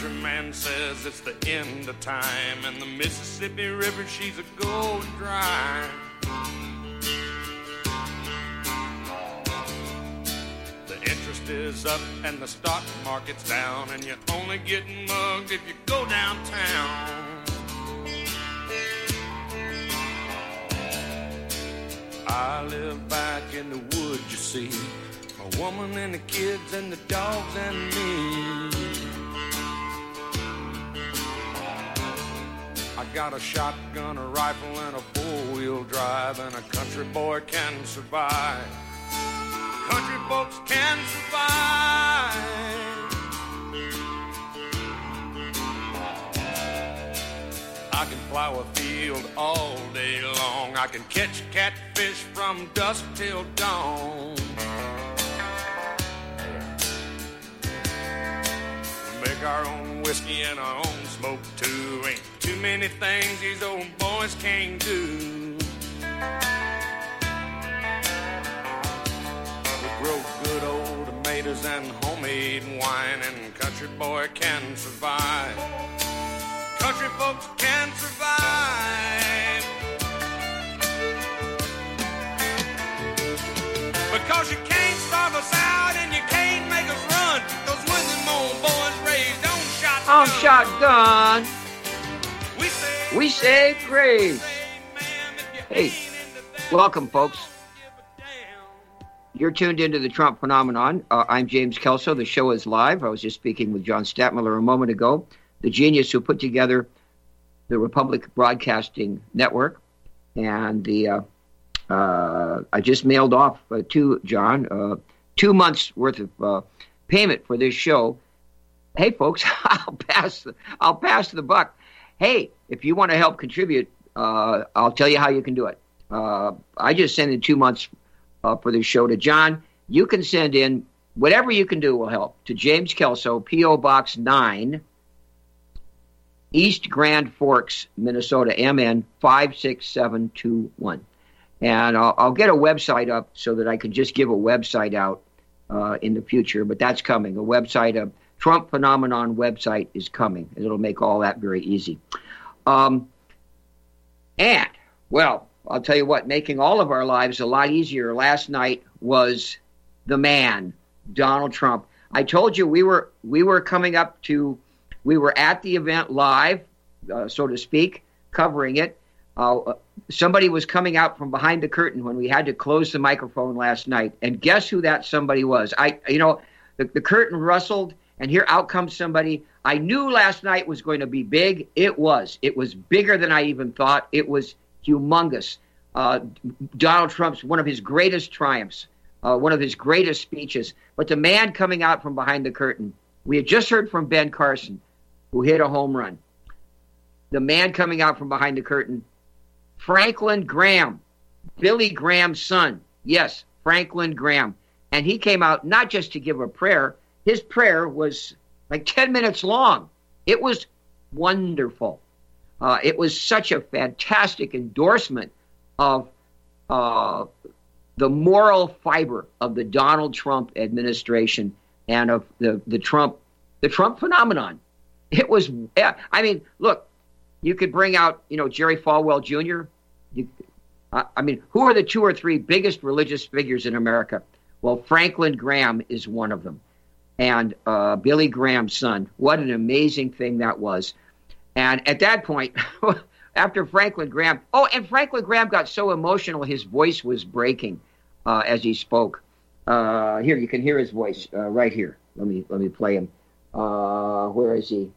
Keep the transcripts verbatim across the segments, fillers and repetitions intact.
country man says it's the end of time, and the Mississippi River, she's a gold dry. The interest is up and the stock market's down, and you're only getting mugged if you go downtown. I live back in the woods, you see, my woman and the kids and the dogs and me. I got a shotgun, a rifle, and a four-wheel drive, and a country boy can survive. Country folks can survive. I can plow a field all day long. I can catch catfish from dusk till dawn. We make our own whiskey and our own smoke too. Ain't too many things these old boys can't do. We grow good old tomatoes and homemade wine, and country boy can survive. Country folks can survive. Because you can't starve us out and you can't make us run. Those when them old boys raised on shotgun. On shotgun. We say, we say grace. Hey, welcome, folks. You're tuned into the Trump Phenomenon. Uh, I'm James Kelso. The show is live. I was just speaking with John Stadtmiller a moment ago, the genius who put together the Republic Broadcasting Network. And the uh, uh, I just mailed off uh, to John uh, two months worth of uh, payment for this show. Hey, folks, I'll pass the, I'll pass the buck. Hey, if you want to help contribute, uh, I'll tell you how you can do it. Uh, I just sent in two months uh, for this show to John. You can send in whatever you can do will help to James Kelso, P O Box nine, East Grand Forks, Minnesota, M N five six seven two one. And I'll, I'll get a website up so that I can just give a website out uh, in the future, but that's coming. A website, a Trump Phenomenon website is coming, and it'll make all that very easy. Um, and, well, I'll tell you what, making all of our lives a lot easier last night was the man, Donald Trump. I told you we were we were coming up to, we were at the event live, uh, so to speak, covering it. Uh, somebody was coming out from behind the curtain when we had to close the microphone last night. And guess who that somebody was? I, you know, the, the curtain rustled, and here out comes somebody. I knew last night was going to be big. It was. It was bigger than I even thought. It was humongous. Uh, Donald Trump's one of his greatest triumphs, uh, one of his greatest speeches. But the man coming out from behind the curtain, we had just heard from Ben Carson, who hit a home run. The man coming out from behind the curtain, Franklin Graham, Billy Graham's son. Yes, Franklin Graham. And he came out not just to give a prayer. His prayer was like ten minutes long. It was wonderful. Uh, it was such a fantastic endorsement of uh, the moral fiber of the Donald Trump administration and of the, the Trump the Trump phenomenon. It was, yeah, I mean, look, you could bring out, you know, Jerry Falwell Junior You, uh, I mean, who are the two or three biggest religious figures in America? Well, Franklin Graham is one of them. And uh, Billy Graham's son. What an amazing thing that was. And at that point, after Franklin Graham, oh, and Franklin Graham got so emotional, his voice was breaking uh, as he spoke. Uh, here, you can hear his voice uh, right here. Let me let me play him. Uh, where is he?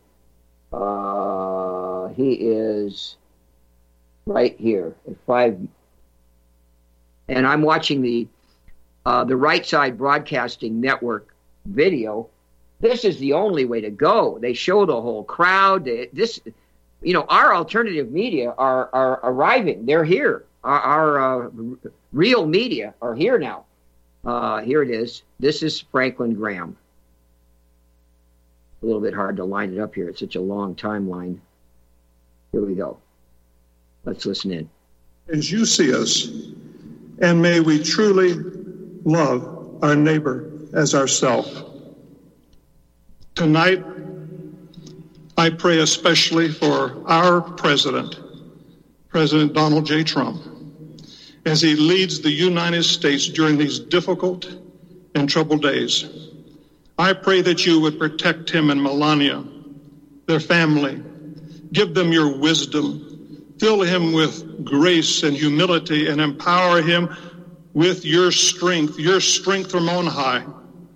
Uh, he is right here at five. And I'm watching the uh, the Right Side Broadcasting Network video. This is the only way to go. They show the whole crowd. This, you know, our alternative media are are arriving. They're here. Our, our uh, real media are here now. Uh, here it is. This is Franklin Graham. A little bit hard to line it up here. It's such a long timeline. Here we go. Let's listen in. As you see us, and may we truly love our neighbor as ourselves. Tonight, I pray especially for our president, President Donald J. Trump, as he leads the United States during these difficult and troubled days. I pray that you would protect him and Melania, their family. Give them your wisdom. Fill him with grace and humility and empower him with your strength, your strength from on high.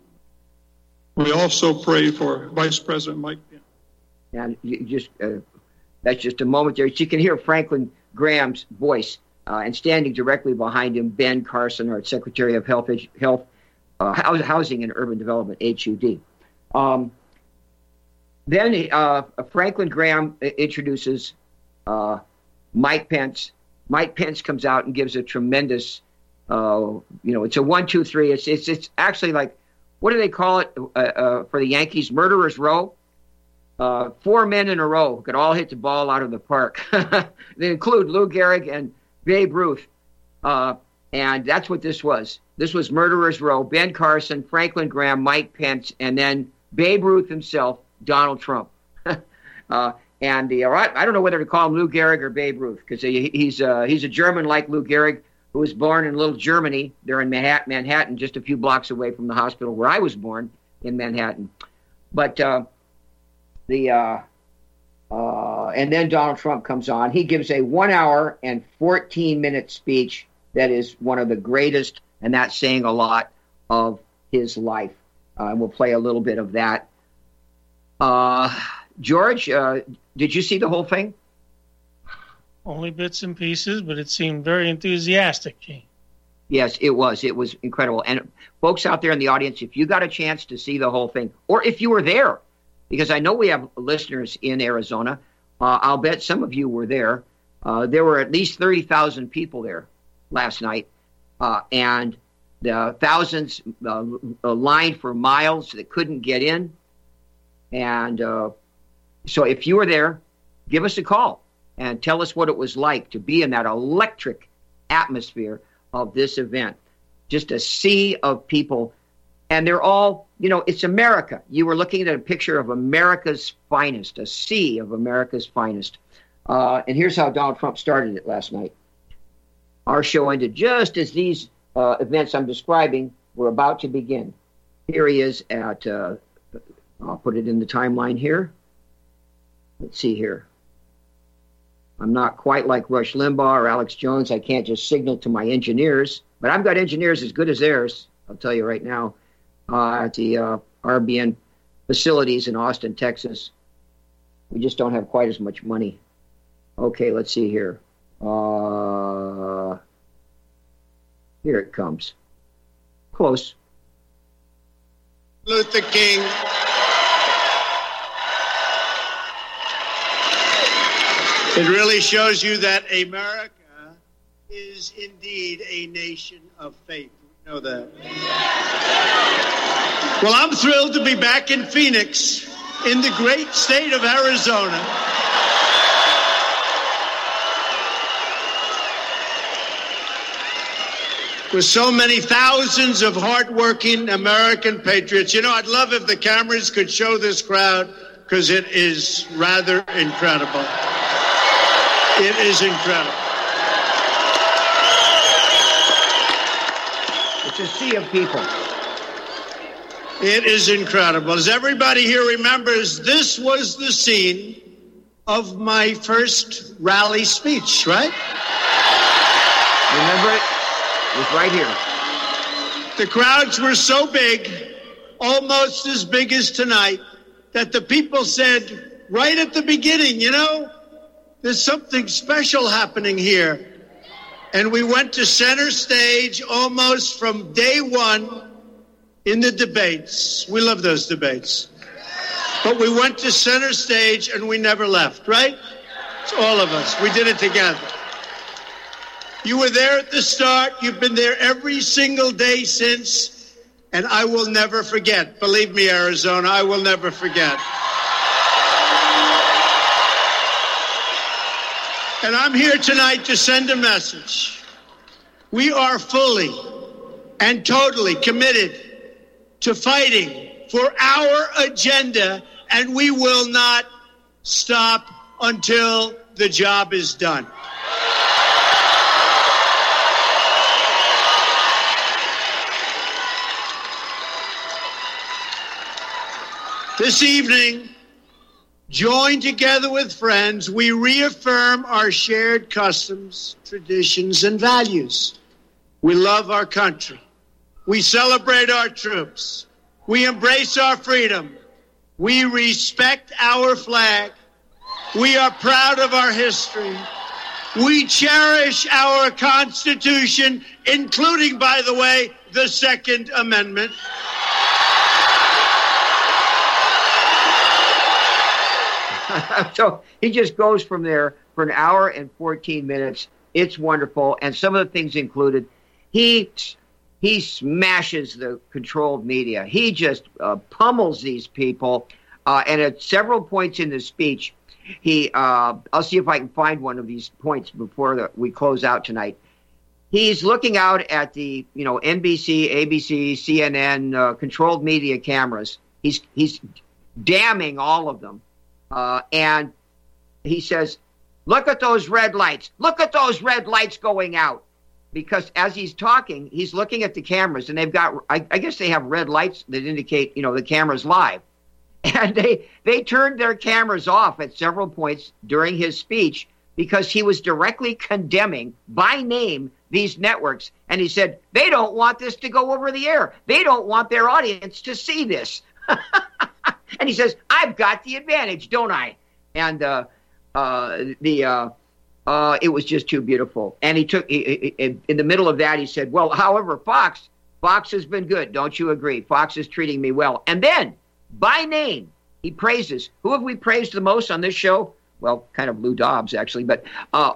We also pray for Vice President Mike Pence. And you just uh, that's just a moment there. You can hear Franklin Graham's voice, uh, and standing directly behind him, Ben Carson, our Secretary of Health, Health, uh, Housing and Urban Development, H U D. Um, then uh, Franklin Graham introduces uh, Mike Pence. Mike Pence comes out and gives a tremendous, uh, you know, it's a one, two, three. It's it's it's actually like, what do they call it uh, uh, for the Yankees? Murderer's Row. Uh, four men in a row could all hit the ball out of the park. They include Lou Gehrig and Babe Ruth. Uh, and that's what this was. This was Murderer's Row. Ben Carson, Franklin Graham, Mike Pence, and then Babe Ruth himself, Donald Trump. uh, and the, I don't know whether to call him Lou Gehrig or Babe Ruth, because he, he's, uh, he's a German like Lou Gehrig, who was born in Little Germany. They're in Manhattan, just a few blocks away from the hospital where I was born in Manhattan. But... Uh, The uh, uh, and then Donald Trump comes on. He gives a one hour and fourteen minute speech that is one of the greatest, and that's saying a lot, of his life. Uh, and we'll play a little bit of that. Uh, George, uh, did you see the whole thing? Only bits and pieces, but it seemed very enthusiastic, Gene. Yes, it was. It was incredible. And folks out there in the audience, if you got a chance to see the whole thing, or if you were there, because I know we have listeners in Arizona. Uh, I'll bet some of you were there. Uh, there were at least thirty thousand people there last night, uh, and the thousands uh, lined for miles that couldn't get in. And uh, so if you were there, give us a call and tell us what it was like to be in that electric atmosphere of this event. Just a sea of people. And they're all, you know, it's America. You were looking at a picture of America's finest, a sea of America's finest. Uh, and here's how Donald Trump started it last night. Our show ended just as these uh, events I'm describing were about to begin. Here he is at, uh, I'll put it in the timeline here. Let's see here. I'm not quite like Rush Limbaugh or Alex Jones. I can't just signal to my engineers, but I've got engineers as good as theirs, I'll tell you right now. Uh, at the uh, R B N facilities in Austin, Texas. We just don't have quite as much money. Okay, let's see here. Uh, here it comes. Close. Luther King. It really shows you that America is indeed a nation of faith. You know that. Well, I'm thrilled to be back in Phoenix, in the great state of Arizona. With so many thousands of hardworking American patriots. You know, I'd love if the cameras could show this crowd, because it is rather incredible. It is incredible. It's a sea of people. It is incredible. As everybody here remembers, this was the scene of my first rally speech, right? Remember it? It was right here. The crowds were so big, almost as big as tonight, that the people said right at the beginning, you know, there's something special happening here. And we went to center stage almost from day one in the debates. We love those debates. But we went to center stage and we never left, right? It's all of us. We did it together. You were there at the start. You've been there every single day since. And I will never forget. Believe me, Arizona, I will never forget. And I'm here tonight to send a message. We are fully and totally committed to fighting for our agenda, and we will not stop until the job is done. This evening, joined together with friends, we reaffirm our shared customs, traditions, and values. We love our country. We celebrate our troops. We embrace our freedom. We respect our flag. We are proud of our history. We cherish our Constitution, including, by the way, the Second Amendment. So he just goes from there for an hour and fourteen minutes. It's wonderful. And some of the things included, he he smashes the controlled media. He just uh, pummels these people. Uh, and at several points in the speech, he uh, I'll see if I can find one of these points before the, we close out tonight. He's looking out at the, you know, N B C, A B C, C N N, uh, controlled media cameras. He's he's damning all of them. Uh, and he says, look at those red lights. Look at those red lights going out. Because as he's talking, he's looking at the cameras, and they've got, I, I guess they have red lights that indicate, you know, the camera's live. And they, they turned their cameras off at several points during his speech because he was directly condemning by name these networks. And he said, they don't want this to go over the air. They don't want their audience to see this. And he says, I've got the advantage, don't I? And uh, uh, the uh, uh, it was just too beautiful. And he took, he, he, in the middle of that, he said, well, however, Fox, Fox has been good. Don't you agree? Fox is treating me well. And then, by name, he praises. Who have we praised the most on this show? Well, kind of Lou Dobbs, actually. But uh,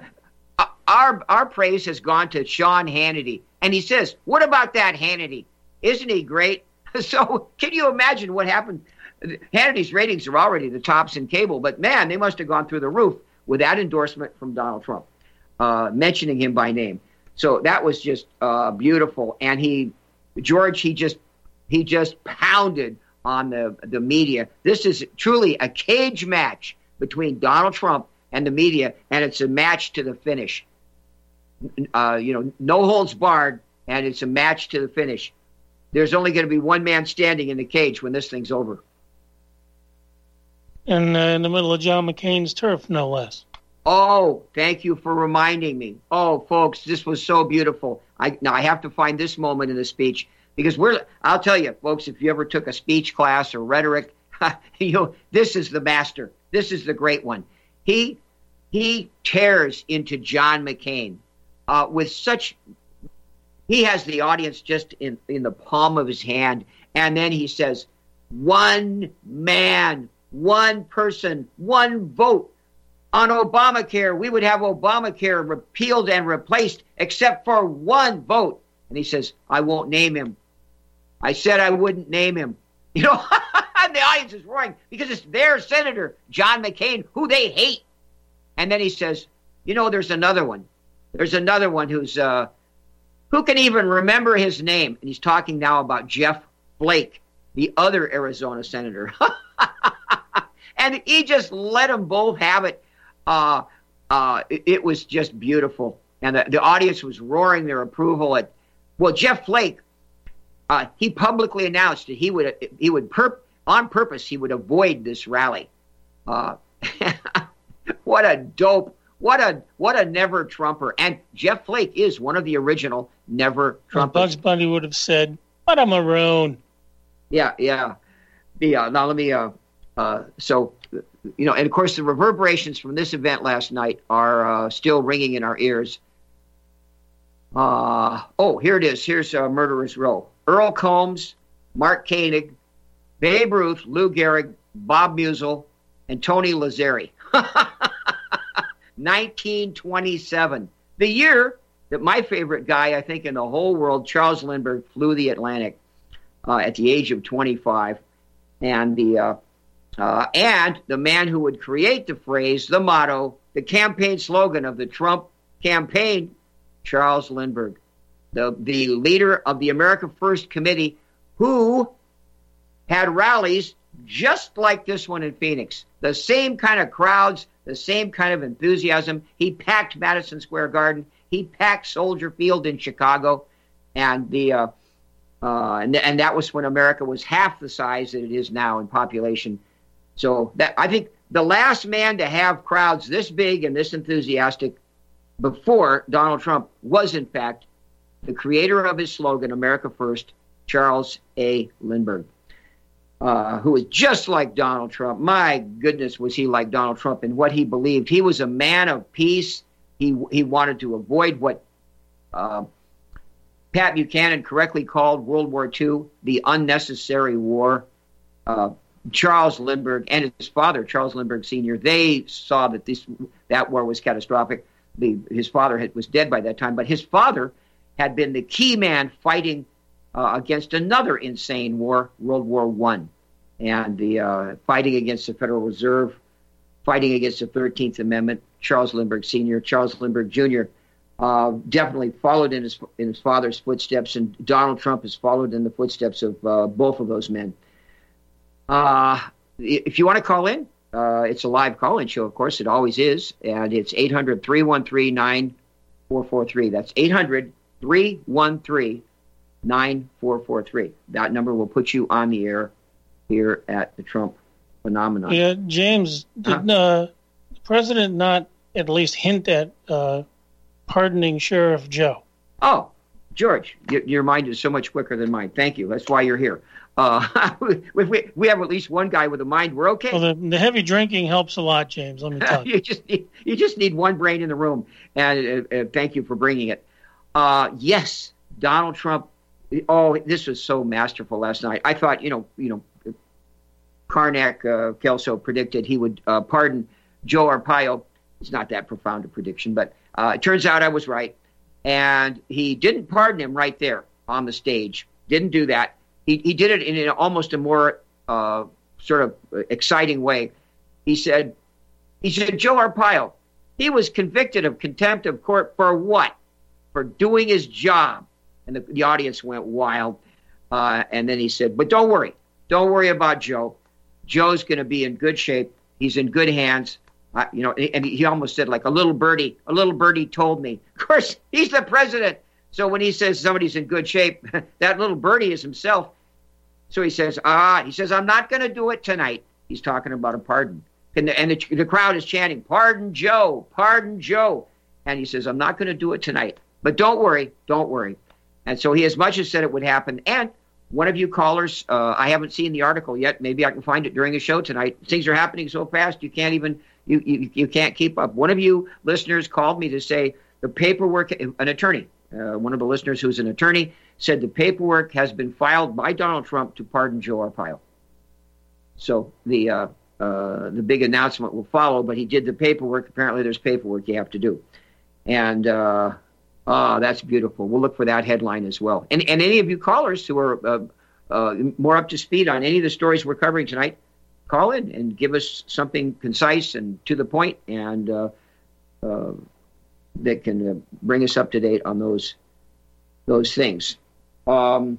our, our praise has gone to Sean Hannity. And he says, what about that Hannity? Isn't he great? So can you imagine what happened? Hannity's ratings are already the tops in cable, but man, they must have gone through the roof with that endorsement from Donald Trump, uh, mentioning him by name. So that was just uh, beautiful. And he, George, he just he just pounded on the the media. This is truly a cage match between Donald Trump and the media, and it's a match to the finish. Uh, you know, no holds barred, and it's a match to the finish. There's only going to be one man standing in the cage when this thing's over. And uh, in the middle of John McCain's turf, no less. Oh, thank you for reminding me. Oh, folks, this was so beautiful. I now I have to find this moment in the speech because we're. I'll tell you, folks, if you ever took a speech class or rhetoric, you know, this is the master. This is the great one. He he tears into John McCain uh, with such. He has the audience just in, in the palm of his hand. And then he says, one man, one person, one vote on Obamacare. We would have Obamacare repealed and replaced except for one vote. And he says, I won't name him. I said I wouldn't name him. You know, and the audience is roaring because it's their senator, John McCain, who they hate. And then he says, you know, there's another one. There's another one who's, uh, who can even remember his name? And he's talking now about Jeff Flake, the other Arizona senator. And he just let them both have it. Uh, uh, it, it was just beautiful. And the, the audience was roaring their approval at, well, Jeff Flake, uh, he publicly announced that he would, he would perp, on purpose, he would avoid this rally. Uh, what a dope. What a what a never Trumper. And Jeff Flake is one of the original never Trumpers. Bugs Bunny would have said, what a maroon. Yeah, yeah. Yeah, now let me, uh, uh, so, you know, and of course the reverberations from this event last night are uh, still ringing in our ears. Uh, oh, here it is. Here's uh, Murderer's Row. Earl Combs, Mark Koenig, Babe Ruth, Lou Gehrig, Bob Musil, and Tony Lazzari. nineteen twenty-seven, the year that my favorite guy, I think, in the whole world, Charles Lindbergh, flew the Atlantic uh, at the age of twenty-five. And the uh, uh, and the man who would create the phrase, the motto, the campaign slogan of the Trump campaign, Charles Lindbergh, the, the leader of the America First Committee, who had rallies just like this one in Phoenix. The same kind of crowds, the same kind of enthusiasm. He packed Madison Square Garden. He packed Soldier Field in Chicago. And the uh, uh, and, and that was when America was half the size that it is now in population. So that I think the last man to have crowds this big and this enthusiastic before Donald Trump was, in fact, the creator of his slogan, America First, Charles A. Lindbergh, uh, who was just like Donald Trump. My goodness, was he like Donald Trump in what he believed. He was a man of peace. He he wanted to avoid what uh, Pat Buchanan correctly called World War Two, the unnecessary war. Uh, Charles Lindbergh and his father, Charles Lindbergh Senior, they saw that this that war was catastrophic. The, his father had, was dead by that time, but his father had been the key man fighting uh, against another insane war, World War One, and the uh, fighting against the Federal Reserve, fighting against the thirteenth Amendment. Charles Lindbergh Senior, Charles Lindbergh Junior Uh, definitely followed in his in his father's footsteps, and Donald Trump has followed in the footsteps of uh, both of those men. Uh, if you want to call in, uh, it's a live call-in show, of course. It always is, and it's eight hundred, three one three, nine four four three. That's eight hundred, three one three, nine four four three. That number will put you on the air here at the Trump Phenomenon. Yeah, James, did huh? uh, the president not at least hint at uh, pardoning Sheriff Joe? Oh, George, your, your mind is so much quicker than mine. Thank you. That's why you're here. Uh, if we, we have at least one guy with a mind, we're okay. Well, the, the heavy drinking helps a lot, James. Let me tell you. you just need, you just need one brain in the room, and uh, uh, thank you for bringing it. Uh, yes, Donald Trump. Oh, this was so masterful last night. I thought, you know, you know, Karnak uh, Kelso predicted he would uh, pardon Joe Arpaio. It's not that profound a prediction, but uh, it turns out I was right, and he didn't pardon him right there on the stage. Didn't do that. He, he did it in an almost a more uh, sort of exciting way. He said, he said, Joe Arpaio, he was convicted of contempt of court for what? For doing his job. And the, the audience went wild. Uh, and then he said, but don't worry. Don't worry about Joe. Joe's going to be in good shape. He's in good hands. Uh, you know, and he almost said like a little birdie, a little birdie told me. Of course, he's the president. So when he says somebody's in good shape, that little birdie is himself. So he says, ah, he says, I'm not going to do it tonight. He's talking about a pardon. And the, and the, the crowd is chanting, pardon Joe, pardon Joe. And he says, I'm not going to do it tonight. But don't worry, don't worry. And so he as much as said it would happen. And one of you callers, uh, I haven't seen the article yet. Maybe I can find it during the show tonight. Things are happening so fast you can't even, you, you, you can't keep up. One of you listeners called me to say the paperwork, an attorney, Uh, one of the listeners who's an attorney, said the paperwork has been filed by Donald Trump to pardon Joe Arpaio. So the uh, uh, the big announcement will follow, but he did the paperwork. Apparently there's paperwork you have to do. And uh, oh, that's beautiful. We'll look for that headline as well. And, and any of you callers who are uh, uh, more up to speed on any of the stories we're covering tonight, call in and give us something concise and to the point, and uh, uh, that can uh, bring us up to date on those those things. Um,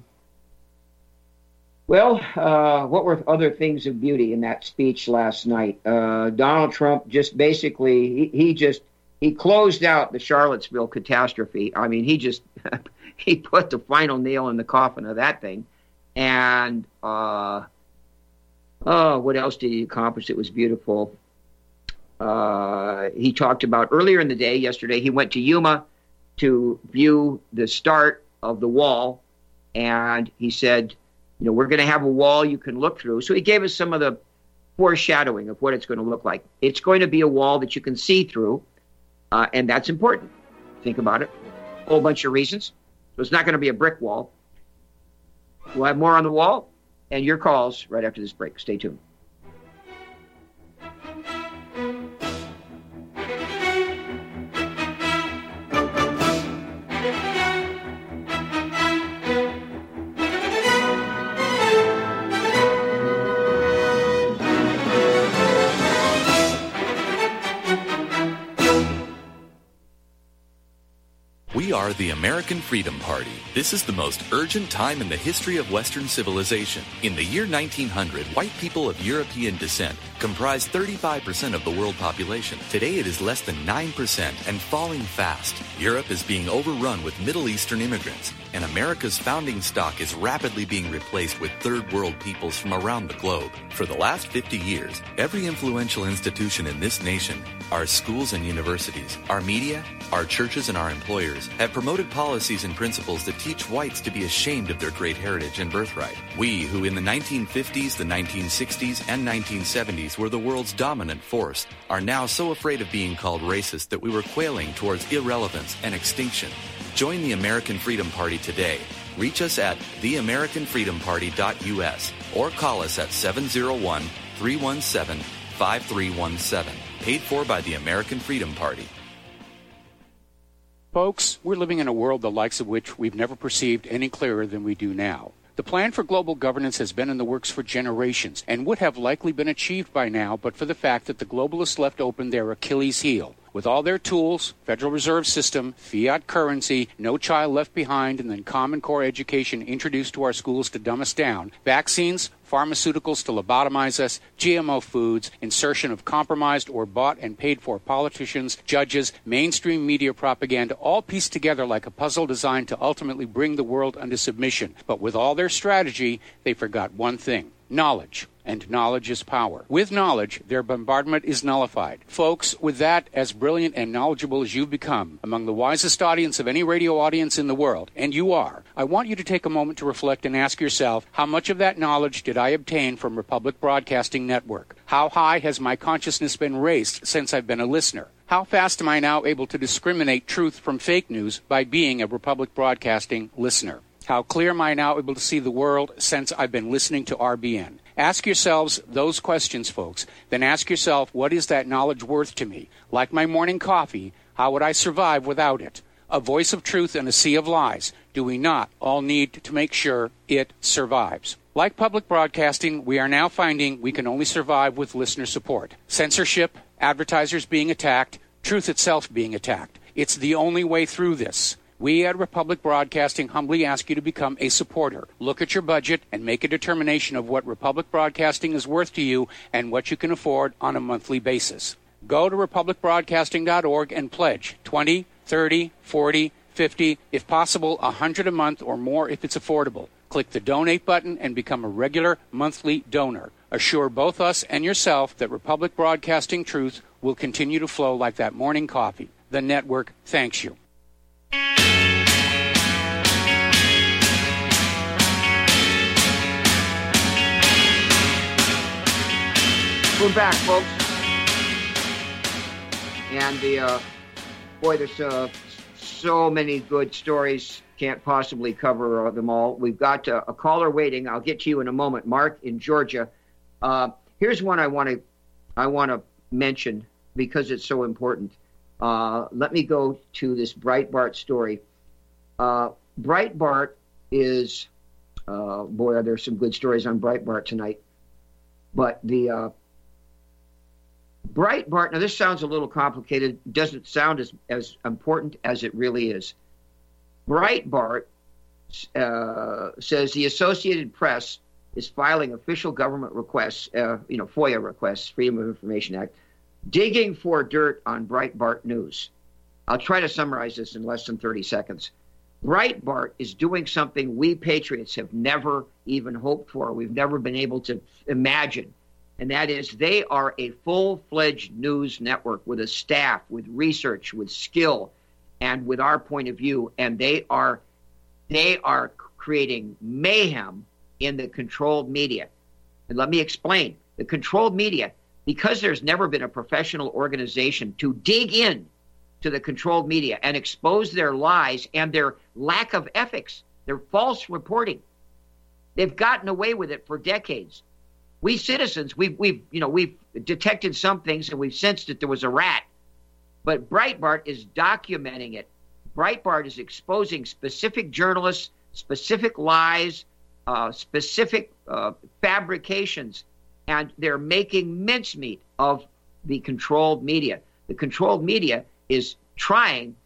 well, uh, what were other things of beauty in that speech last night? Uh, Donald Trump just basically, he, he just, he closed out the Charlottesville catastrophe. I mean, he just, he put the final nail in the coffin of that thing. And, uh, oh, what else did he accomplish? It was beautiful. Uh, he talked about earlier in the day, yesterday, he went to Yuma to view the start of the wall. And he said, you know, we're going to have a wall you can look through. So he gave us some of the foreshadowing of what it's going to look like. It's going to be a wall that you can see through. Uh, and that's important. Think about it. A whole bunch of reasons. So it's not going to be a brick wall. We'll have more on the wall and your calls right after this break. Stay tuned. We are the American Freedom Party. This is the most urgent time in the history of Western civilization. In the year nineteen hundred, white people of European descent comprised thirty-five percent of the world population. Today it is less than nine percent and falling fast. Europe is being overrun with Middle Eastern immigrants, and America's founding stock is rapidly being replaced with third world peoples from around the globe. For the last fifty years, every influential institution in this nation, our schools and universities, our media, our churches and our employers, have promoted policies and principles that teach whites to be ashamed of their great heritage and birthright. We, who in the nineteen fifties, the nineteen sixties, and nineteen seventies were the world's dominant force, are now so afraid of being called racist that we were quailing towards irrelevance and extinction. Join the American Freedom Party today. Reach us at the american freedom party dot u s or call us at seven oh one, three one seven, five three one seven. Paid for by the American Freedom Party. Folks, we're living in a world the likes of which we've never perceived any clearer than we do now. The plan for global governance has been in the works for generations and would have likely been achieved by now but for the fact that the globalists left open their Achilles heel. With all their tools, Federal Reserve System, fiat currency, no child left behind, and then Common Core education introduced to our schools to dumb us down, vaccines, pharmaceuticals to lobotomize us, G M O foods, insertion of compromised or bought and paid for politicians, judges, mainstream media propaganda, all pieced together like a puzzle designed to ultimately bring the world under submission. But with all their strategy, they forgot one thing: knowledge. And knowledge is power. With knowledge, their bombardment is nullified. Folks, with that, as brilliant and knowledgeable as you've become, among the wisest audience of any radio audience in the world, and you are, I want you to take a moment to reflect and ask yourself, how much of that knowledge did I obtain from Republic Broadcasting Network? How high has my consciousness been raised since I've been a listener? How fast am I now able to discriminate truth from fake news by being a Republic Broadcasting listener? How clear am I now able to see the world since I've been listening to R B N? Ask yourselves those questions, folks. Then ask yourself, what is that knowledge worth to me? Like my morning coffee, how would I survive without it? A voice of truth in a sea of lies. Do we not all need to make sure it survives? Like public broadcasting, we are now finding we can only survive with listener support. Censorship, advertisers being attacked, truth itself being attacked. It's the only way through this. We at Republic Broadcasting humbly ask you to become a supporter. Look at your budget and make a determination of what Republic Broadcasting is worth to you and what you can afford on a monthly basis. Go to republic broadcasting dot org and pledge twenty, thirty, forty, fifty, if possible one hundred a month or more if it's affordable. Click the donate button and become a regular monthly donor. Assure both us and yourself that Republic Broadcasting truth will continue to flow like that morning coffee. The network thanks you. We're back, folks. And the, uh, boy, there's uh, so many good stories. Can't possibly cover uh, them all. We've got uh, a caller waiting. I'll get to you in a moment. Mark in Georgia. Uh, here's one I want to I want to mention because it's so important. Uh, let me go to this Breitbart story. Uh, Breitbart is, uh, boy, there's some good stories on Breitbart tonight. But the uh, Breitbart, now this sounds a little complicated, doesn't sound as, as important as it really is. Breitbart uh, says the Associated Press is filing official government requests, uh, you know, FOIA requests, Freedom of Information Act, digging for dirt on Breitbart News. I'll try to summarize this in less than thirty seconds. Breitbart is doing something we patriots have never even hoped for. We've never been able to imagine. And that is they are a full-fledged news network with a staff, with research, with skill, and with our point of view. And they are they are creating mayhem in the controlled media. And let me explain. The controlled media, because there's never been a professional organization to dig in to the controlled media and expose their lies and their lack of ethics, their false reporting. They've gotten away with it for decades. We citizens, we've, we've, you know, we've detected some things and we've sensed that there was a rat, but Breitbart is documenting it. Breitbart is exposing specific journalists, specific lies, uh, specific uh, fabrications, and they're making mincemeat of the controlled media. The controlled media is trying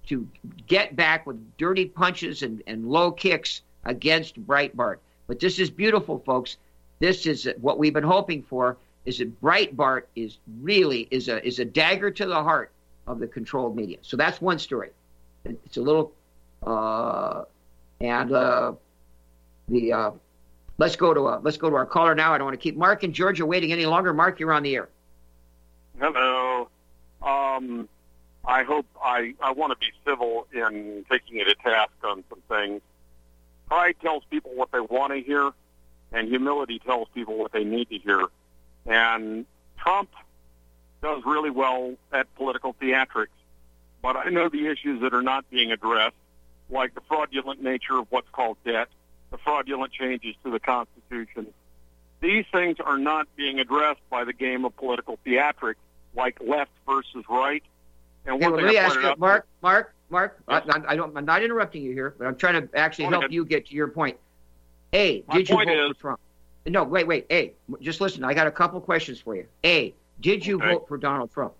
to get back with dirty punches and, and low kicks against Breitbart. But this is beautiful, folks. This is what we've been hoping for, is that Breitbart is really is a is a dagger to the heart of the controlled media. So that's one story. It's a little, uh, and uh, the uh, let's go to uh, let's go to our caller now. I don't want to keep Mark in Georgia waiting any longer. Mark, you're on the air. Hello. Um, I hope I, I want to be civil in taking it to task on some things. Pride tells people what they want to hear, and humility tells people what they need to hear. And Trump does really well at political theatrics, but I know the issues that are not being addressed, like the fraudulent nature of what's called debt, the fraudulent changes to the Constitution. These things are not being addressed by the game of political theatrics, like left versus right. And okay, one well, thing let me I ask pointed you, out, Mark, Mark, Mark, Yes. I, I don't, I'm not interrupting you here, but I'm trying to actually Go help ahead. you get to your point. A, My did you point vote is- for Trump? No, wait, wait. A, just listen. I got a couple questions for you. A, did you Okay. vote for Donald Trump?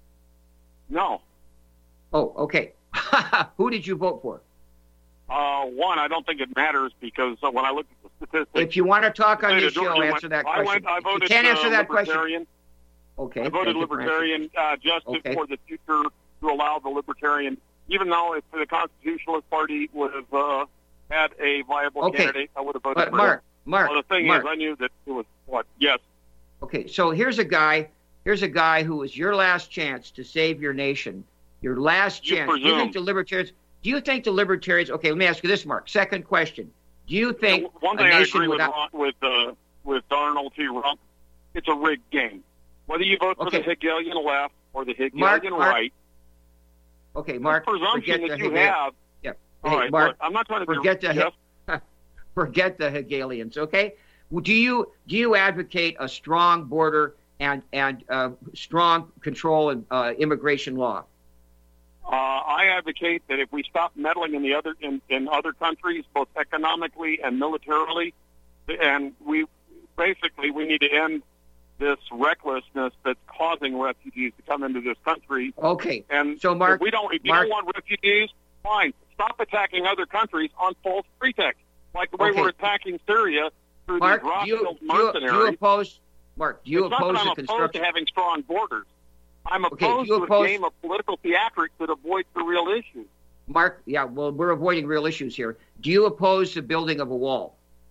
no. Oh, okay. Who did you vote for? Uh, one, I don't think it matters because uh, when I look at the statistics, If you want to talk on I this show, went- answer that I question. went. I If you voted can't answer uh, that question. libertarian. Okay. I voted thank you for answering. libertarian uh, just Okay. for the future to allow the libertarian, even though if the Constitutionalist Party would have uh, had a viable Okay. candidate, I would have voted But for Mark, him. Mark, Well, the thing Mark. is, I knew that it was what? Yes. Okay, so here's a guy. Here's a guy who was your last chance to save your nation. Your last You chance. Do you presume. think the libertarians? Do you think the libertarians? Okay, let me ask you this, Mark. Second question. Do you think And one a thing I nation agree with without? Ron- with uh, with Donald T. Trump, it's a rigged game. Whether you vote for Okay. the Hegelian left or the Hegelian Mark, Mark, right, Okay, Mark. the presumption forget that the you Hegel- have. Yeah. All Hey, right, Mark. look, I'm not trying to Forget be, the yes, forget the Hegelians. Okay. Well, do you do you advocate a strong border and and uh, strong control and uh, immigration law? Uh, I advocate that if we stop meddling in the other in, in other countries, both economically and militarily, and we basically we need to end this recklessness that's causing refugees to come into this country. Okay. And So, Mark, if we don't, if you Mark- don't want refugees, fine. Stop attacking other countries on false pretext, like the way Okay. we're attacking Syria through Mark, these do you, Rothschild do you, do you mercenaries. oppose? Mark, do you it's not oppose that the I'm opposed to construction? having strong borders. I'm Okay, do opposed you to oppose- a game of political theatrics that avoids the real issues. Mark, yeah, well, we're avoiding real issues here. Do you oppose the building of a wall?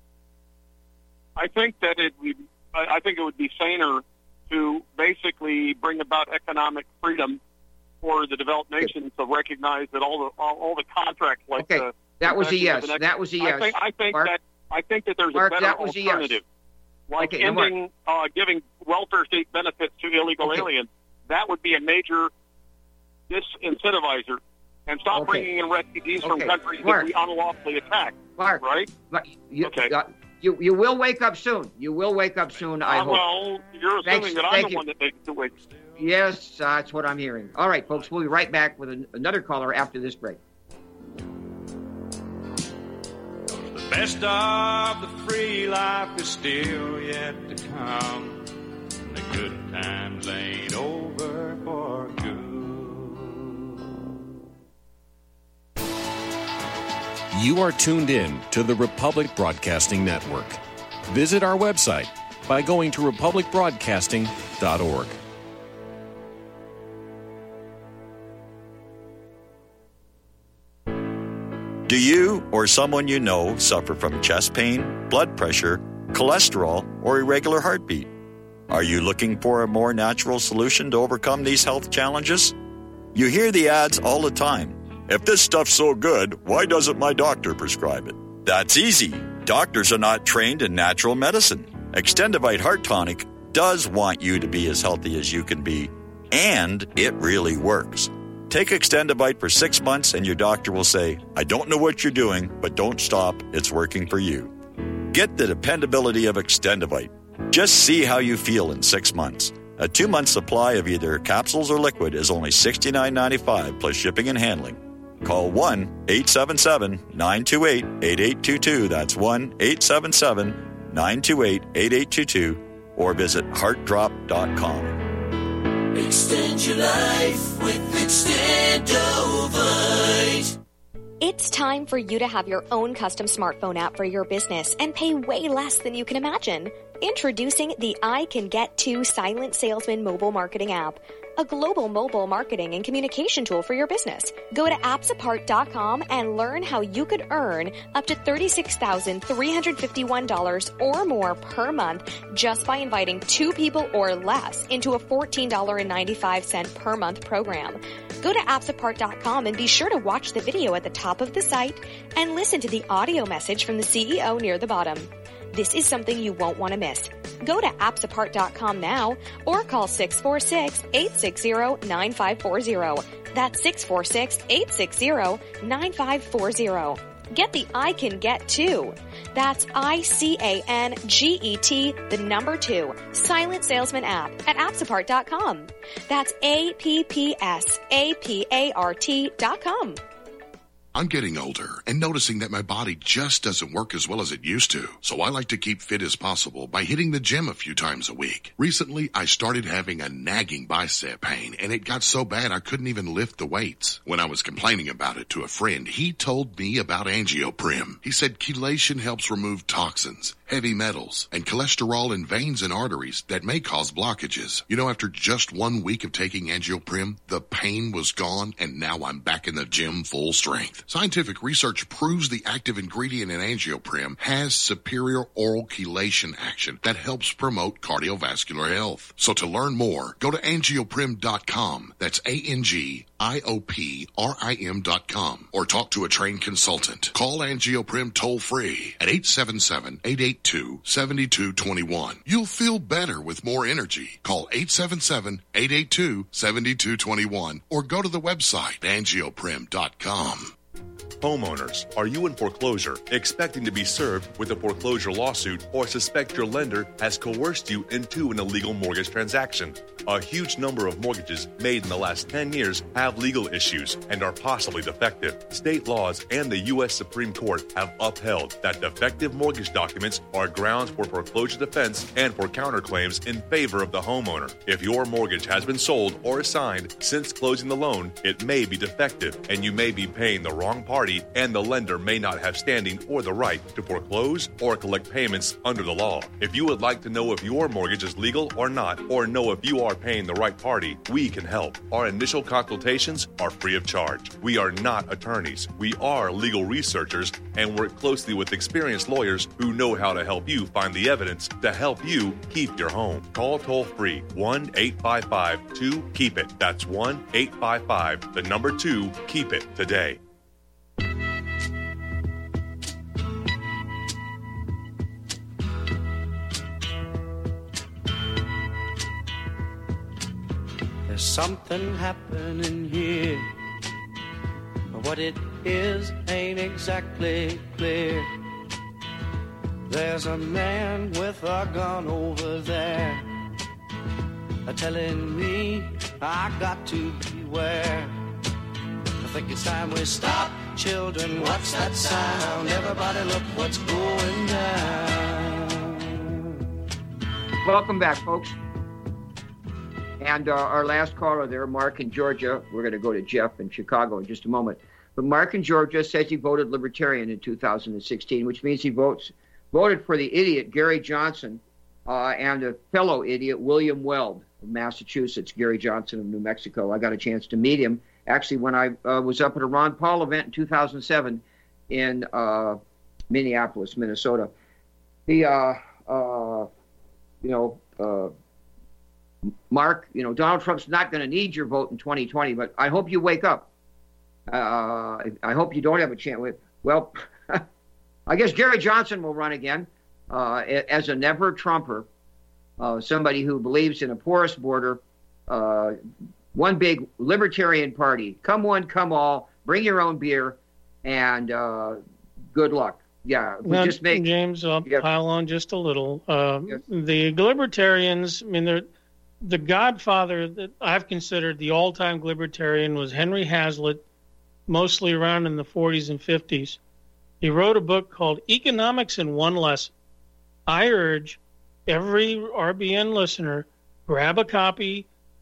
I think that it would, I I think it would be saner to basically bring about economic freedom for the developed nations to recognize that all the all, all the contracts like Okay, the that was a concessions yes. of an ex- That was a yes. I think I think Mark? that I think that there's Mark, a better that was a yes. alternative, like Okay, now, Mark. ending uh, giving welfare state benefits to illegal Okay. aliens. That would be a major disincentivizer, and stop Okay. bringing in refugees from Okay, countries Mark. that we unlawfully attack. Mark, Right? Mark, you, Okay. uh, you, you will wake up soon. You will wake up soon, I Uh, hope. well, you're assuming Thanks- that I'm thank the you. one that makes the wake. Yes, uh, that's what I'm hearing. All right, folks, we'll be right back with an, another caller after this break. The best of the free life is still yet to come. The good times ain't over for good. You are tuned in to the Republic Broadcasting Network. Visit our website by going to republic broadcasting dot org. Do you or someone you know suffer from chest pain, blood pressure, cholesterol, or irregular heartbeat? Are you looking for a more natural solution to overcome these health challenges? You hear the ads all the time. If this stuff's so good, why doesn't my doctor prescribe it? That's easy. Doctors are not trained in natural medicine. Extendivite Heart Tonic does want you to be as healthy as you can be, and it really works. Take Extendivite for six months and your doctor will say, I don't know what you're doing, but don't stop. It's working for you. Get the dependability of Extendivite. Just see how you feel in six months. A two-month supply of either capsules or liquid is only sixty-nine ninety-five plus shipping and handling. Call one eight seven seven, nine two eight, eight eight two two. That's one eight seven seven, nine two eight, eight eight two two. Or visit heart drop dot com. Extend your life with Extendovite. It's time for you to have your own custom smartphone app for your business and pay way less than you can imagine. Introducing the I Can Get To Silent Salesman mobile marketing app, a global mobile marketing and communication tool for your business. Go to apps apart dot com and learn how you could earn up to thirty-six thousand three hundred fifty-one dollars or more per month just by inviting two people or less into a fourteen dollars and ninety-five cents per month program. Go to apps apart dot com and be sure to watch the video at the top of the site and listen to the audio message from the C E O near the bottom. This is something you won't want to miss. Go to apps apart dot com now or call six four six, eight six zero, nine five four zero. That's six four six, eight six zero, nine five four zero. Get the I Can Get To. That's I C A N G E T, the number two, Silent Salesman app at apps apart dot com. That's A P P S A P A R T dot com. I'm getting older and noticing that my body just doesn't work as well as it used to. So I like to keep fit as possible by hitting the gym a few times a week. Recently, I started having a nagging bicep pain, and it got so bad I couldn't even lift the weights. When I was complaining about it to a friend, he told me about Angioprim. He said chelation helps remove toxins, heavy metals, and cholesterol in veins and arteries that may cause blockages. You know, after just one week of taking Angioprim, the pain was gone, and now I'm back in the gym full strength. Scientific research proves the active ingredient in Angioprim has superior oral chelation action that helps promote cardiovascular health. So to learn more, go to angioprim dot com. That's A N G I O P R I M dot com. Or talk to a trained consultant. Call Angioprim toll-free at eight seven seven, eight eight two, seven two two one. You'll feel better with more energy. Call eight seven seven, eight eight two, seven two two one or go to the website angioprim dot com. Homeowners, are you in foreclosure, expecting to be served with a foreclosure lawsuit, or suspect your lender has coerced you into an illegal mortgage transaction? A huge number of mortgages made in the last ten years have legal issues and are possibly defective. State laws and the U S Supreme Court have upheld that defective mortgage documents are grounds for foreclosure defense and for counterclaims in favor of the homeowner. If your mortgage has been sold or assigned since closing the loan, it may be defective and you may be paying the wrong party, and the lender may not have standing or the right to foreclose or collect payments under the law. If you would like to know if your mortgage is legal or not, or know if you are paying the right party, we can help. Our initial consultations are free of charge. We are not attorneys. We are legal researchers and work closely with experienced lawyers who know how to help you find the evidence to help you keep your home. Call toll-free one eight five five two keep it. That's one eight five five, the number two, keep it today. There's something happening here, but what it is ain't exactly clear. There's a man with a gun over there, telling me I got to beware. I think it's time we stop. Children, what's that sound? Everybody look what's going down. Welcome back, folks. And uh, our last caller there, Mark in Georgia. We're going to go to Jeff in Chicago in just a moment. But Mark in Georgia says he voted Libertarian in two thousand sixteen, which means he votes voted for the idiot Gary Johnson uh, and a fellow idiot, William Weld of Massachusetts, Gary Johnson of New Mexico. I got a chance to meet him, actually, when I uh, was up at a Ron Paul event in two thousand seven in uh, Minneapolis, Minnesota. He, uh, uh, you know... Uh, Mark, you know, Donald Trump's not going to need your vote in twenty twenty, but I hope you wake up. Uh, I hope you don't have a chance. Well, I guess Gary Johnson will run again uh, as a never Trumper, uh, somebody who believes in a porous border, uh, one big libertarian party. Come one, come all, bring your own beer, and uh, good luck. Yeah, we now, just make James, I'll yeah. pile on just a little. Uh, yes. The libertarians, I mean, they're the godfather that I've considered the all-time libertarian was Henry Hazlitt, mostly around in the forties and fifties. He wrote a book called Economics in One Lesson. I urge every R B N listener, grab a copy,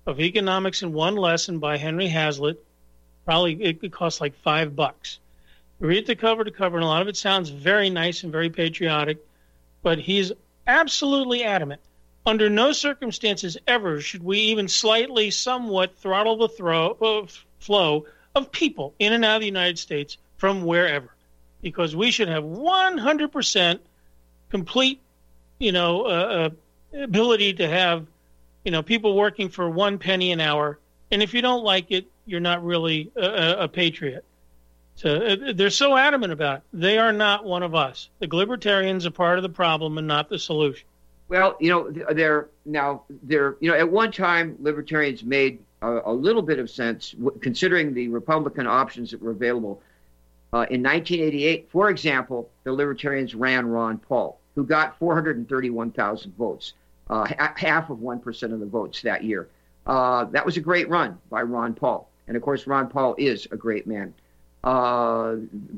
of Economics in One Lesson by Henry Hazlitt. Probably it could cost like five bucks. You read the cover to cover, and a lot of it sounds very nice and very patriotic, but he's absolutely adamant. Under no circumstances ever should we even slightly, somewhat throttle the throw, uh, flow of people in and out of the United States from wherever, because we should have one hundred percent complete, you know, uh, uh, ability to have, you know, people working for one penny an hour. And if you don't like it, you're not really a, a patriot. So uh, they're so adamant about it. They are not one of us. The libertarians are part of the problem and not the solution. Well, you know, they're now they're, you know, at one time, libertarians made a, a little bit of sense considering the Republican options that were available. Uh, in nineteen eighty-eight, for example, the libertarians ran Ron Paul, who got four hundred thirty-one thousand votes, uh, half of one percent of the votes that year. Uh, that was a great run by Ron Paul. And, of course, Ron Paul is a great man. Uh,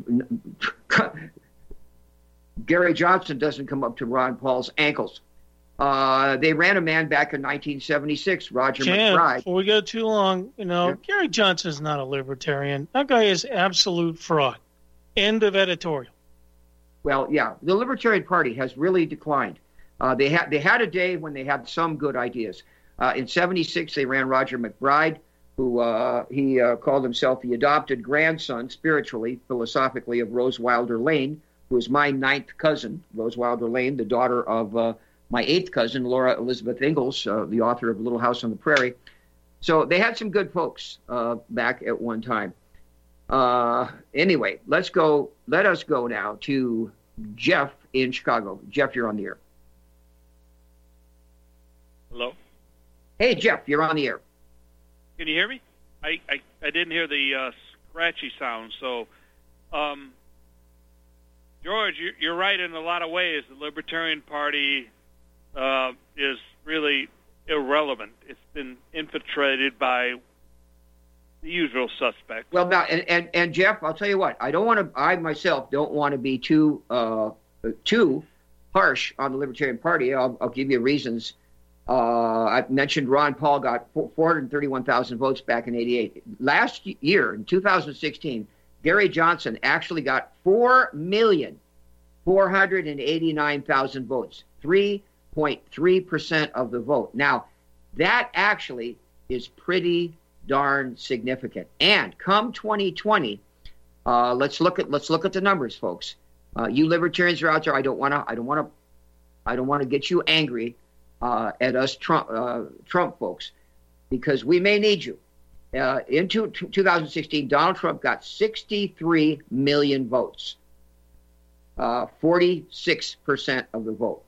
Gary Johnson doesn't come up to Ron Paul's ankles. Uh, they ran a man back in nineteen seventy-six, Roger Jim, McBride. Before we go too long, you know, Yeah. Gary Johnson's not a libertarian. That guy is absolute fraud. End of editorial. Well, yeah, the Libertarian Party has really declined. Uh, they had they had a day when they had some good ideas. Uh, in seventy-six, they ran Roger McBride, who uh, he uh, called himself the adopted grandson, spiritually, philosophically, of Rose Wilder Lane, who is my ninth cousin. Rose Wilder Lane, the daughter of uh, my eighth cousin, Laura Elizabeth Ingalls, uh, the author of Little House on the Prairie. So they had some good folks uh, back at one time. Uh, anyway, let's go. Let us go now to Jeff in Chicago. Jeff, you're on the air. Hello? Hey, Jeff, you're on the air. Can you hear me? I, I, I didn't hear the uh, scratchy sound. So, um, George, you're, you're right in a lot of ways. The Libertarian Party uh, is really irrelevant. It's been infiltrated by the usual suspects. Well, now, and, and, and Jeff, I'll tell you what. I don't want to. I myself don't want to be too uh, too harsh on the Libertarian Party. I'll, I'll give you reasons. Uh, I mentioned Ron Paul got four hundred thirty-one thousand votes back in eighty-eight. Last year, in two thousand sixteen, Gary Johnson actually got four million four hundred eighty-nine thousand votes, three point three percent of the vote. Now, that actually is pretty darn significant. And come twenty twenty, uh, let's look at let's look at the numbers, folks. Uh, you libertarians are out there. I don't want to. I don't want to. I don't want to get you angry uh, at us Trump uh, Trump folks, because we may need you. Uh, in two, two thousand sixteen, Donald Trump got sixty-three million votes, uh, forty-six percent of the vote.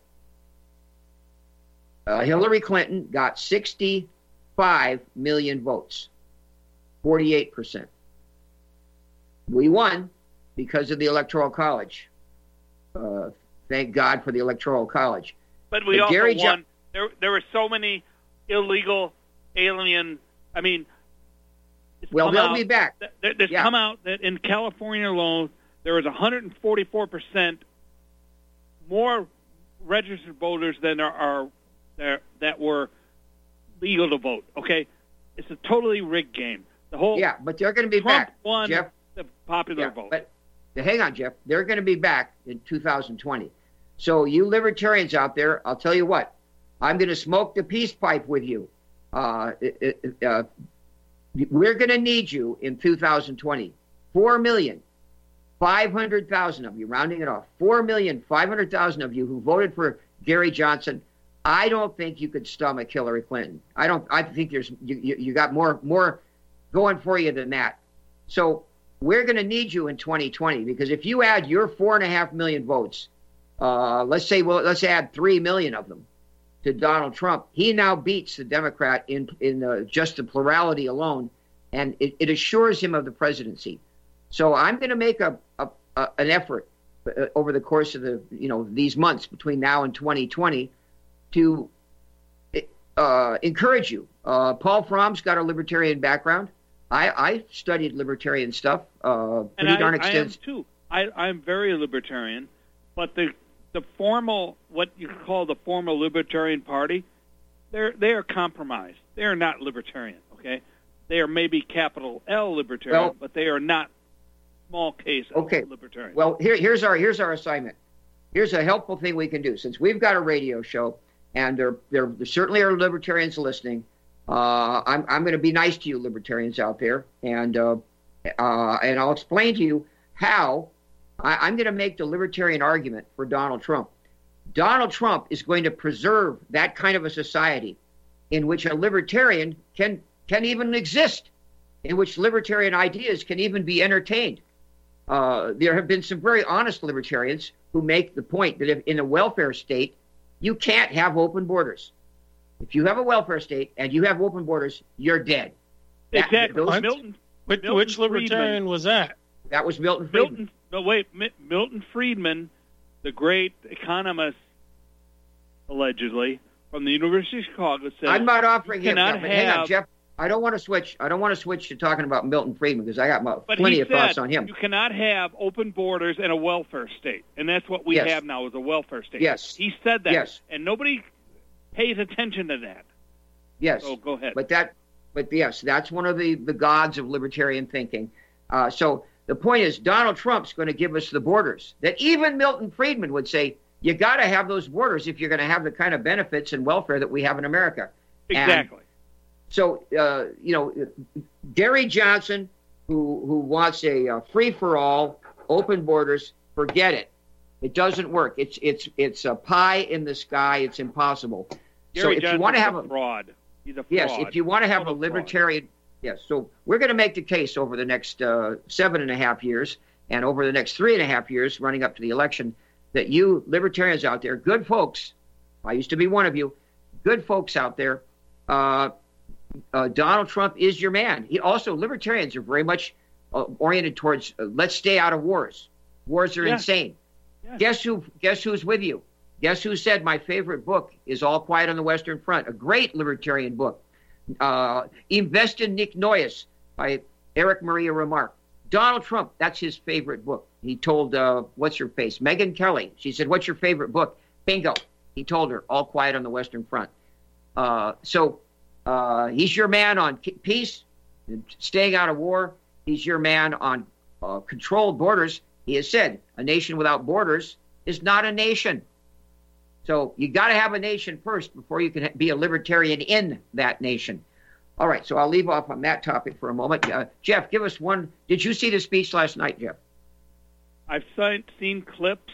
Uh, Hillary Clinton got sixty-five million votes, forty-eight percent. We won because of the Electoral College. Uh, thank God for the Electoral College. But we but also Gary won. Jo- there, there were so many illegal alien. I mean, it's well, come they'll out, be back. Th- There's Yeah. come out that in California alone, there was one hundred forty-four percent more registered voters than there are there that were legal to vote. Okay, it's a totally rigged game. The whole yeah, but they're going to be Trump back. won Jeff. the popular Yeah, vote. but hang on, Jeff. They're going to be back in two thousand twenty. So you libertarians out there, I'll tell you what. I'm going to smoke the peace pipe with you. Uh, it, it, uh, we're going to need you in two thousand twenty. Four million, five hundred thousand of you, rounding it off. Four million, five hundred thousand of you who voted for Gary Johnson. I don't think you could stomach Hillary Clinton. I don't. I think there's you. You, you got more more going for you than that. So we're going to need you in twenty twenty, because if you add your four and a half million votes, uh, let's say, well, let's add three million of them to Donald Trump, he now beats the Democrat in in uh, just the plurality alone, and it, it assures him of the presidency. So I'm going to make a, a, a an effort uh, over the course of the you know these months between now and twenty twenty to uh, encourage you. Uh, Paul Fromm's got a libertarian background. I, I studied libertarian stuff uh, pretty and darn I, extensive. I am too. I, I'm very libertarian, but the the formal, what you call the formal Libertarian Party, they're they are compromised. They are not libertarian. Okay, they are maybe capital L libertarian, Well- but they are not small case Okay. libertarian. Well, here, here's our here's our assignment. Here's a helpful thing we can do. Since we've got a radio show, and there there, there certainly are libertarians listening, uh, I'm I'm going to be nice to you libertarians out there, and uh, uh, and I'll explain to you how I, I'm going to make the libertarian argument for Donald Trump. Donald Trump is going to preserve that kind of a society in which a libertarian can can even exist, in which libertarian ideas can even be entertained. Uh, there have been some very honest libertarians who make the point that if in a welfare state, you can't have open borders. If you have a welfare state and you have open borders, you're dead. That- exactly. those- Milton, Which, Milton which libertarian Friedman- was that? that was Milton Friedman. Milton, no, wait, Mi- Milton Friedman, the great economist, allegedly, from the University of Chicago, said, I'm not offering you him cannot that, but hang on, have- Jeff. I don't want to switch. I don't want to switch to talking about Milton Friedman because I got my, But plenty he of said thoughts on him. You cannot have open borders and a welfare state, and that's what we Yes. have now is a welfare state. Yes. He said that, Yes. and nobody pays attention to that. Yes. So go ahead. But that, but yes, that's one of the, the gods of libertarian thinking. Uh, so the point is, Donald Trump's going to give us the borders that even Milton Friedman would say, you got to have those borders if you're going to have the kind of benefits and welfare that we have in America. And Exactly. so, uh, you know, Gary Johnson, who who wants a uh, free-for-all, open borders, forget it. It doesn't work. It's it's it's a pie in the sky. It's impossible. Gary so if Johnson's you want to have a a fraud. He's a fraud. yes, if you want to have a Total fraud. libertarian, yes. So we're going to make the case over the next uh, seven and a half years, and over the next three and a half years, running up to the election, that you libertarians out there, good folks, I used to be one of you, good folks out there. Uh, uh, Donald Trump is your man. He also libertarians are very much uh, oriented towards uh, let's stay out of wars. Wars are Yeah. insane. Yeah. Guess who? Guess who's with you? Guess who said my favorite book is All Quiet on the Western Front? A great libertarian book. Uh, Invest in Nick Noyes by Eric Maria Remarque. Donald Trump, that's his favorite book. He told, uh, what's her face? Megyn Kelly. She said, what's your favorite book? Bingo. He told her, All Quiet on the Western Front. Uh, so uh, he's your man on peace, staying out of war. He's your man on uh, controlled borders. He has said a nation without borders is not a nation. So you got to have a nation first before you can be a libertarian in that nation. All right, so I'll leave off on that topic for a moment. Uh, Jeff, give us one. Did you see the speech last night, Jeff? I've seen, seen clips,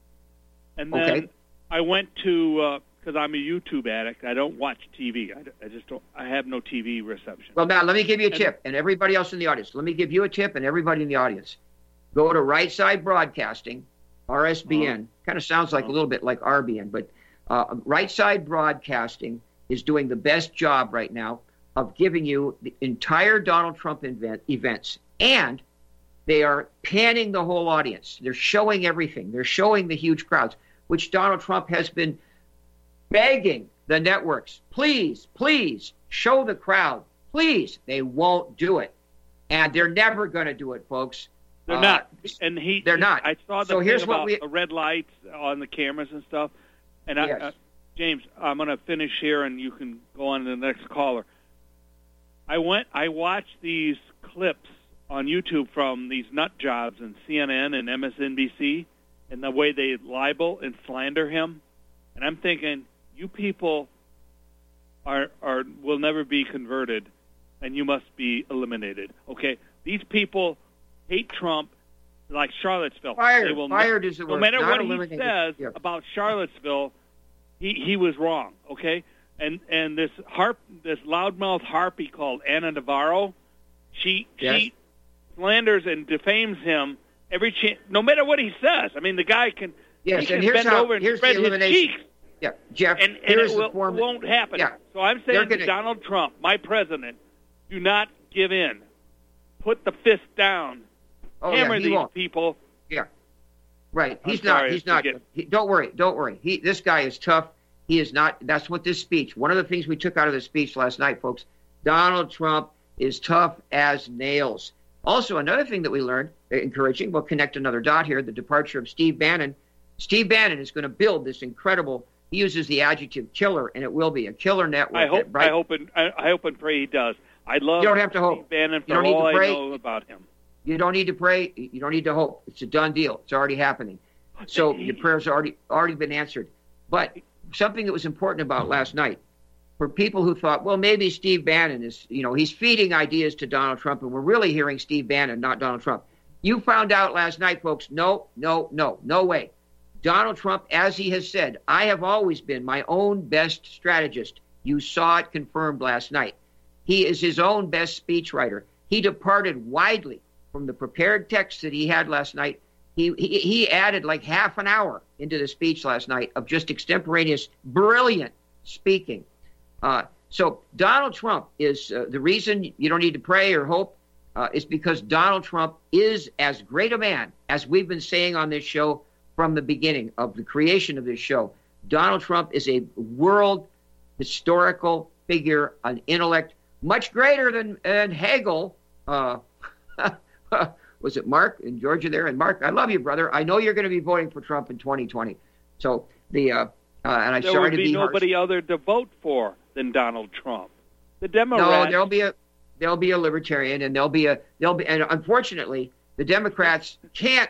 and then Okay. I went to because I'm a YouTube addict. I don't watch T V. I, I just don't. I have no T V reception. Well, now let me give you a And- tip, and everybody else in the audience. Let me give you a tip, and everybody in the audience. Go to Right Side Broadcasting, R S B N. Kind of sounds like a little bit like R B N, but uh, Right Side Broadcasting is doing the best job right now of giving you the entire Donald Trump event, events, and they are panning the whole audience. They're showing everything. They're showing the huge crowds, which Donald Trump has been begging the networks, please, please show the crowd. Please. They won't do it. And they're never going to do it, folks. They're Uh, not, and he. they're not. I saw the So thing here's what about we- the red lights on the cameras and stuff. And I, Yes. uh, James, I'm going to finish here, and you can go on to the next caller. I went. I watched these clips on YouTube from these nut jobs and C N N and M S N B C, and the way they libel and slander him. And I'm thinking, you people are are will never be converted, and you must be eliminated. Okay, these people hate Trump like Charlottesville. Fired. They will Fired no, is the no word, matter not what he eliminated. says Yeah. about Charlottesville, he he was wrong. Okay, and and this harp, this loudmouth harpy called Anna Navarro, she Yes. she slanders and defames him every chance, no matter what he says. I mean, the guy can Yes, he can and here's bend how- over and here's the spread his elimination. cheeks. Yeah, Jeff, And, and here's it the will, form. won't happen. Yeah. So I'm They're saying to gonna- Donald Trump, my president, do not give in. Put the fist down. Oh, yeah, Hammer he these won't. people. Yeah. Right. I'm He's sorry, not. He's I not. forget. He, don't worry. Don't worry. He. This guy is tough. He is not. That's what this speech. One of the things we took out of the speech last night, folks. Donald Trump is tough as nails. Also, another thing that we learned, uh, encouraging. We'll connect another dot here. The departure of Steve Bannon. Steve Bannon is going to build this incredible he uses the adjective killer, and it will be a killer network. I hope. That, right? I hope and I, I hope and pray he does. I love. You don't have to hope. Steve Bannon for you don't need all to pray. I know about him. You don't need to pray. You don't need to hope. It's a done deal. It's already happening. So your prayers already already been answered. But something that was important about last night, for people who thought, well, maybe Steve Bannon is, you know, he's feeding ideas to Donald Trump, and we're really hearing Steve Bannon, not Donald Trump. You found out last night, folks, no, no, no, no way. Donald Trump, as he has said, I have always been my own best strategist. You saw it confirmed last night. He is his own best speechwriter. He departed widely from the prepared text that he had last night. He, he he added like half an hour into the speech last night of just extemporaneous, brilliant speaking. Uh, so Donald Trump is uh, the reason you don't need to pray or hope uh, is because Donald Trump is as great a man as we've been saying on this show from the beginning of the creation of this show. Donald Trump is a world historical figure, an intellect much greater than, than Hegel. Uh, was it Mark in Georgia there? And Mark, I love you, brother. I know you're going to be voting for Trump in twenty twenty. So the uh, uh, and I there sorry would to be be nobody harsh. other to vote for than Donald Trump. The Democrats. No, there'll be a there'll be a libertarian, and there'll be a there'll be and unfortunately the Democrats can't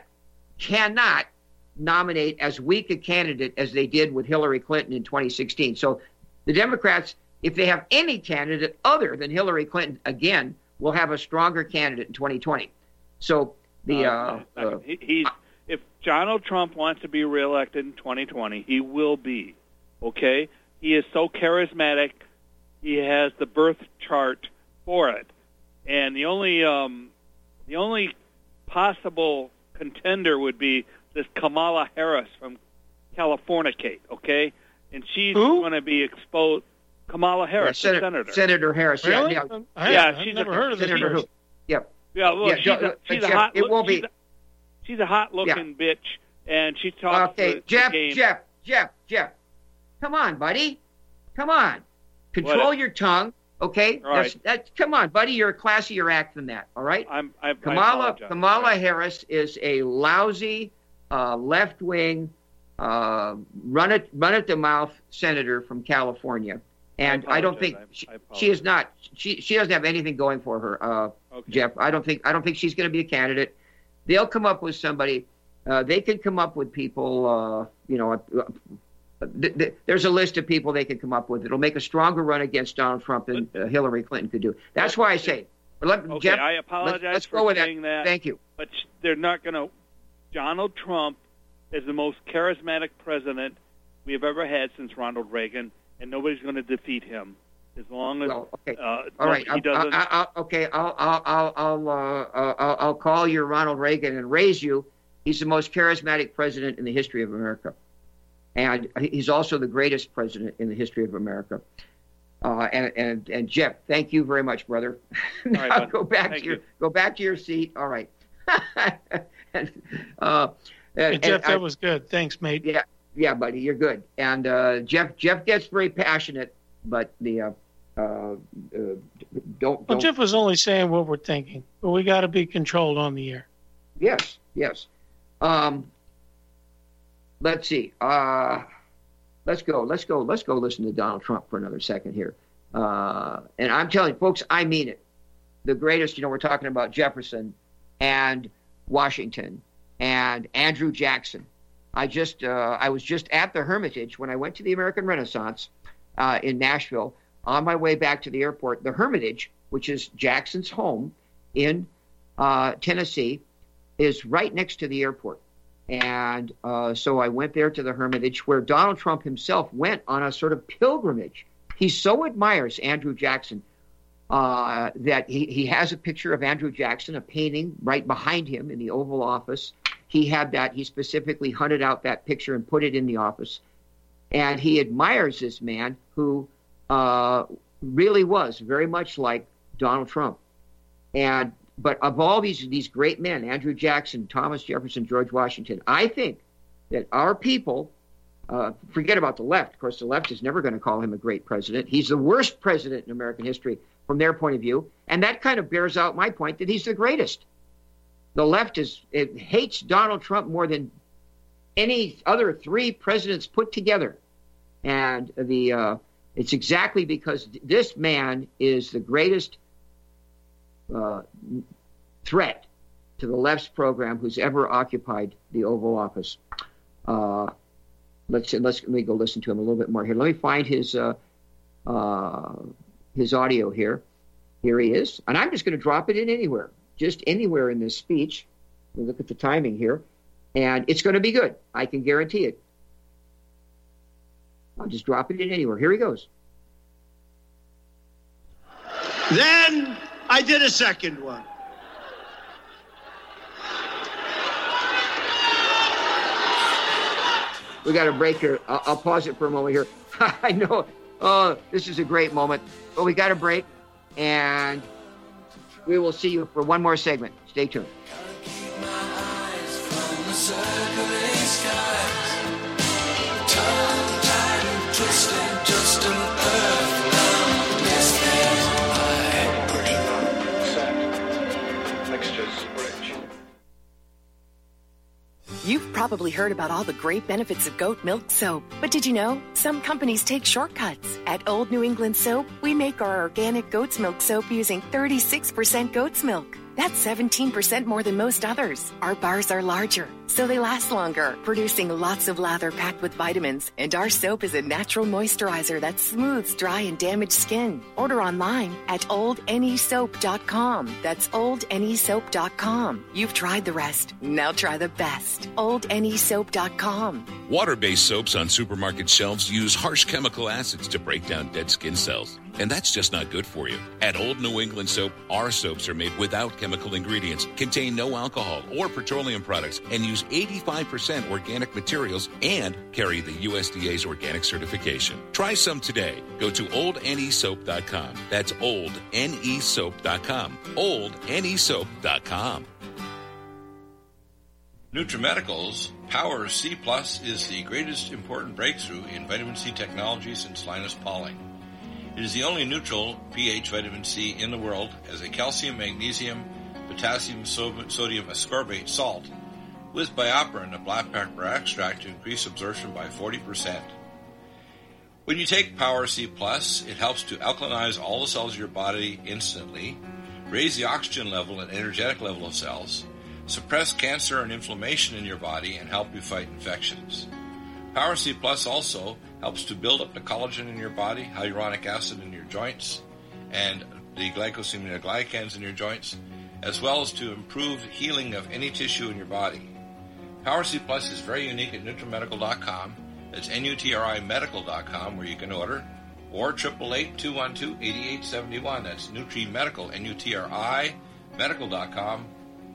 cannot nominate as weak a candidate as they did with Hillary Clinton in twenty sixteen. So the Democrats, if they have any candidate other than Hillary Clinton, again, will have a stronger candidate in twenty twenty. So the uh, uh, uh, he, he's if Donald Trump wants to be reelected in twenty twenty, he will be. Okay, he is so charismatic. He has the birth chart for it, and the only um, the only possible contender would be this Kamala Harris from Californicate. Okay, and she's going to be exposed. Kamala Harris, yeah, the Senator, senator. Senator Harris. Really? Yeah, yeah, I, yeah I've she's never a, heard of this. Senator person. who? Yep. Yeah, well, yeah, she's a, she's a Jeff, hot. It will she's be. A, she's a hot-looking yeah. bitch, and she talks. Okay, the, Jeff, the game. Jeff, Jeff, Jeff. Come on, buddy. Come on. Control What? your tongue. Okay. All right. That's, that's, come on, buddy. You're a classier act than that. All right. I'm. I, Kamala I Kamala right. Harris is a lousy, uh, left-wing, uh, run it run at the mouth senator from California. And I, I don't think she, she is not. She she doesn't have anything going for her, uh, okay. Jeff. I don't think I don't think she's going to be a candidate. They'll come up with somebody. Uh, they can come up with people. Uh, you know, uh, th- th- there's a list of people they can come up with. It'll make a stronger run against Donald Trump than uh, Hillary Clinton could do. That's why I say. But let, Okay, Jeff, I apologize let's, let's for go with saying that. that. Thank you. But they're not going to. Donald Trump is the most charismatic president we have ever had since Ronald Reagan, and nobody's going to defeat him as long as Well, okay. uh, All right. he doesn't. I, I, I, okay. I'll I'll I'll I'll, uh, I'll I'll call you Ronald Reagan and raise you. He's the most charismatic president in the history of America, and he's also the greatest president in the history of America. Uh, and and and Jeff, thank you very much, brother. now right, go back thank to your you. go back to your seat. All right. and, uh, Hey, and, Jeff, and that I, was good. Thanks, mate. yeah, yeah, buddy, you're good. And uh, Jeff Jeff gets very passionate, but the uh, uh, uh, don't. Well, don't Jeff was only saying what we're thinking, but we got to be controlled on the air. Yes, yes. Um, let's see. Uh, let's go. Let's go. Let's go listen to Donald Trump for another second here. Uh, and I'm telling you, folks, I mean it. The greatest, you know, we're talking about Jefferson and Washington and Andrew Jackson. I just, uh, I was just at the Hermitage when I went to the American Renaissance uh, in Nashville. On my way back to the airport, the Hermitage, which is Jackson's home in uh, Tennessee, is right next to the airport. And uh, so I went there to the Hermitage, where Donald Trump himself went on a sort of pilgrimage. He so admires Andrew Jackson uh, that he, he has a picture of Andrew Jackson, a painting right behind him in the Oval Office. He had that. He specifically hunted out that picture and put it in the office. And he admires this man who uh, really was very much like Donald Trump. And but of all these these great men, Andrew Jackson, Thomas Jefferson, George Washington, I think that our people, uh, forget about the left. Of course, the left is never going to call him a great president. He's the worst president in American history from their point of view. And that kind of bears out my point that he's the greatest. The left is it hates Donald Trump more than any other three presidents put together. And the uh, it's exactly because this man is the greatest uh, threat to the left's program who's ever occupied the Oval Office. Uh, let's let's let me go listen to him a little bit more here. Let me find his uh, uh, his audio here. Here he is, and I'm just going to drop it in anywhere, just anywhere in this speech. Look at the timing here, and it's going to be good. I can guarantee it. I'll just drop it in anywhere. Here he goes. Then I did a second one. We got a break here. I'll, I'll pause it for a moment here. I know. Oh, this is a great moment. But we got a break, and we will see you for one more segment. Stay tuned. You've probably heard about all the great benefits of goat milk soap, but did you know some companies take shortcuts? At Old New England Soap, we make our organic goat's milk soap using thirty-six percent goat's milk. That's seventeen percent more than most others. Our bars are larger, so they last longer, producing lots of lather packed with vitamins. And our soap is a natural moisturizer that smooths dry and damaged skin. Order online at old n e soap dot com. That's old n e soap dot com. You've tried the rest. Now try the best. old n e soap dot com. Water-based soaps on supermarket shelves use harsh chemical acids to break down dead skin cells. And that's just not good for you. At Old New England Soap, our soaps are made without chemical ingredients, contain no alcohol or petroleum products, and use eighty-five percent organic materials and carry the U S D A's organic certification. Try some today. Go to old n e soap dot com. That's old n e soap dot com. old n e soap dot com. NutriMedical's Power C Plus is the greatest important breakthrough in vitamin C technology since Linus Pauling. It is the only neutral pH vitamin C in the world as a calcium, magnesium, potassium, sodium ascorbate salt with bioperin, a black pepper extract, to increase absorption by forty percent. When you take Power C Plus, it helps to alkalinize all the cells of your body instantly, raise the oxygen level and energetic level of cells, suppress cancer and inflammation in your body, and help you fight infections. Power C Plus also helps to build up the collagen in your body, hyaluronic acid in your joints, and the glycosaminoglycans in your joints, as well as to improve healing of any tissue in your body. Power C Plus is very unique at NutriMedical dot com. That's N U T R I medical dot com, where you can order, or eight eight eight, two one two, eight eight seven one. That's NutriMedical, N U T R I medical dot com.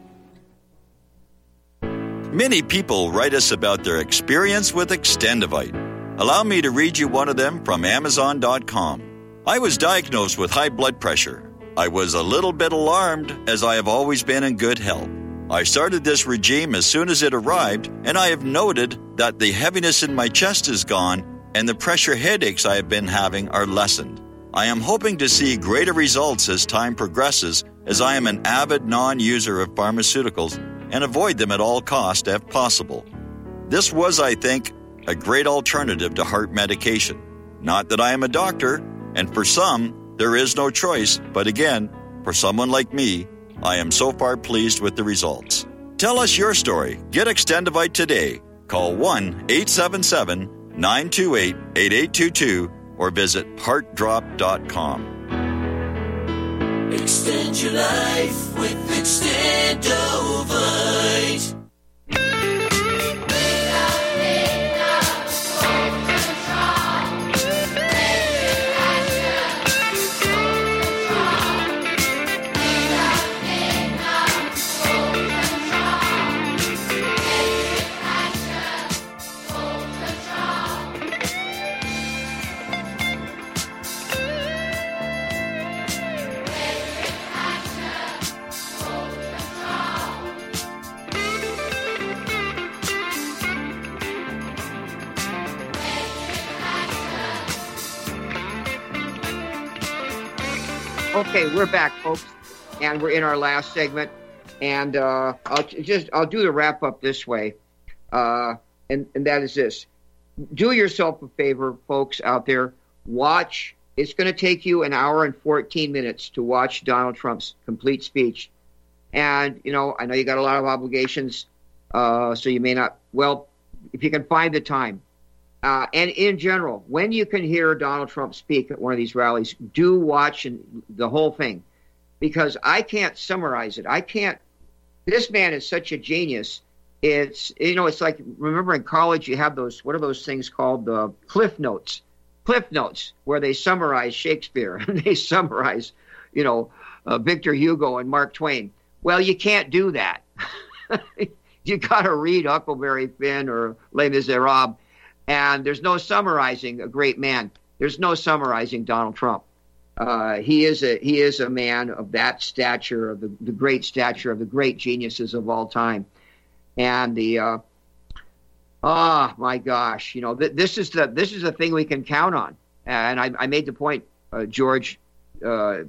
Many people write us about their experience with Extendivite. Allow me to read you one of them from Amazon dot com. I was diagnosed with high blood pressure. I was a little bit alarmed, as I have always been in good health. I started this regime as soon as it arrived, and I have noted that the heaviness in my chest is gone and the pressure headaches I have been having are lessened. I am hoping to see greater results as time progresses, as I am an avid non-user of pharmaceuticals and avoid them at all costs if possible. This was, I think, a great alternative to heart medication. Not that I am a doctor, and for some, there is no choice, but again, for someone like me, I am so far pleased with the results. Tell us your story. Get Extendivite today. Call one eight seven seven, nine two eight, eight eight two two or visit heart drop dot com. Extend your life with Extendovite. Okay, we're back, folks, and we're in our last segment, and uh, I'll just I'll do the wrap up this way, uh, and and that is this: do yourself a favor, folks out there. Watch. It's going to take you an hour and fourteen minutes to watch Donald Trump's complete speech. And, you know, I know you got a lot of obligations, uh, so you may not. Well, if you can find the time. Uh, and in general, when you can hear Donald Trump speak at one of these rallies, do watch and, the whole thing. Because I can't summarize it. I can't. This man is such a genius. It's, you know, it's like, remember in college you have those, what are those things called? The uh, Cliff Notes. Cliff Notes, where they summarize Shakespeare and they summarize, you know, uh, Victor Hugo and Mark Twain. Well, you can't do that. You got to read Huckleberry Finn or Les Miserables, and there's no summarizing a great man. There's no summarizing Donald Trump. Uh, he is a he is a man of that stature, of the, the great stature of the great geniuses of all time, and the. Uh, Oh my gosh! You know th- this is the this is the thing we can count on, and I, I made the point, uh, George. Uh,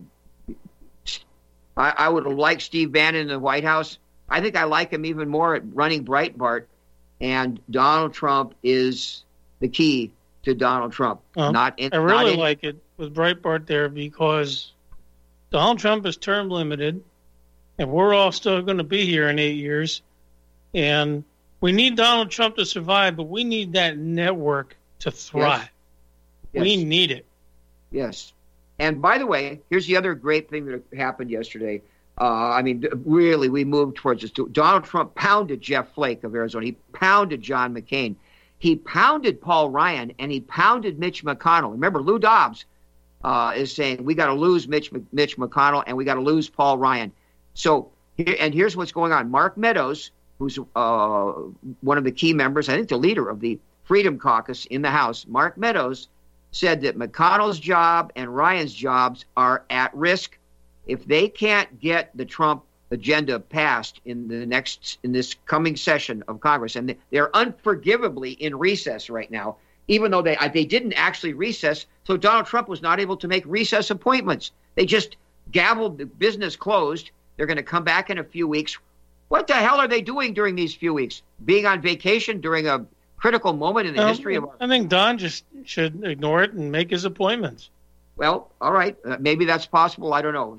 I, I would like Steve Bannon in the White House. I think I like him even more at running Breitbart, and Donald Trump is the key to Donald Trump. Uh, not in, I really not in, like it with Breitbart there because Donald Trump is term limited, and we're all still going to be here in eight years, and. We need Donald Trump to survive, but we need that network to thrive. Yes. Yes. We need it. Yes. And by the way, here's the other great thing that happened yesterday. Uh, I mean, really, we moved towards this. Donald Trump pounded Jeff Flake of Arizona. He pounded John McCain. He pounded Paul Ryan, and he pounded Mitch McConnell. Remember, Lou Dobbs uh, is saying we got to lose Mitch Mitch McConnell and we got to lose Paul Ryan. So, here, and here's what's going on. Mark Meadows, who's uh, one of the key members, I think the leader of the Freedom Caucus in the House, Mark Meadows, said that McConnell's job and Ryan's jobs are at risk if they can't get the Trump agenda passed in the next in this coming session of Congress. And they're unforgivably in recess right now, even though they they didn't actually recess. So Donald Trump was not able to make recess appointments. They just gavelled the business closed. They're going to come back in a few weeks. What the hell are they doing during these few weeks? Being on vacation during a critical moment in the um, history of our... I think Don just should ignore it and make his appointments. Well, all right. Uh, maybe that's possible. I don't know.